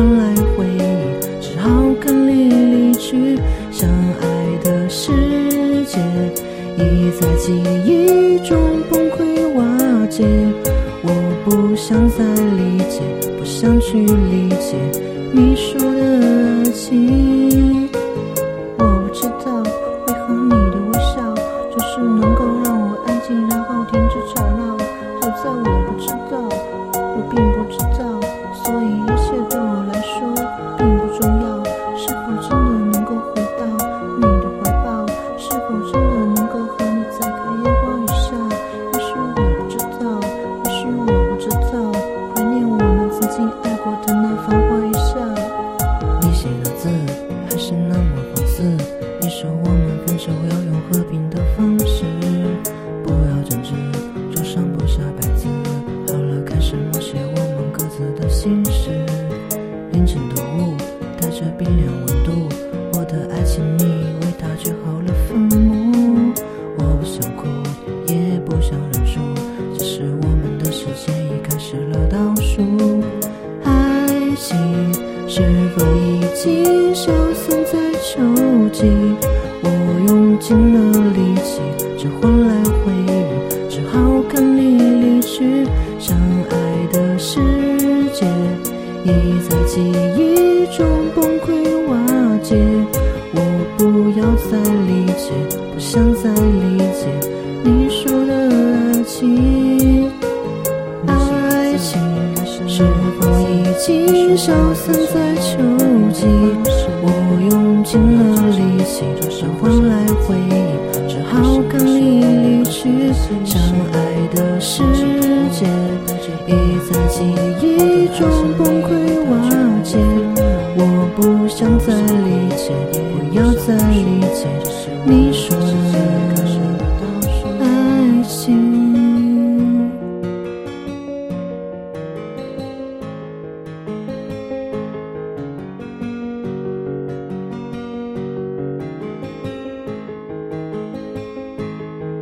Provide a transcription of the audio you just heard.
换来回忆，只好跟你离去。相爱的世界已在记忆中崩溃瓦解，我不想再理解，不想去理解你说的爱情。我不知道为何你的微笑就是能够让我安静，然后停止吵闹。好在我不知道，我并不知道，所以一切对我来说并不重要。是否真的能够回到你的怀抱？是否真的能够和你在开烟花雨下？也许我不知道，也许我不知道，怀念我们曾经爱过的那繁华一下。你写的字还是那么放肆，你说我们分手要用和平的方式，不要争执，桌上不下白字，好了，开始默写我们各自的心事。凌晨的雾带着冰凉温度，我的爱情你为它掘好了坟墓。我不想哭，也不想认输，只是我们的时间已开始了倒数。爱情是否已经消散在秋季？我用尽了力气，只换来回忆，只好跟你离去。相爱的世界已在记忆中崩溃瓦解，我不要再理解，不想再理解你说的爱情。爱情是否已经消散在秋季？我用尽了力气，只换来回忆，只好跟你离去。相爱的世界已在记忆中崩溃瓦解，我不想再理解，不要再理解你说的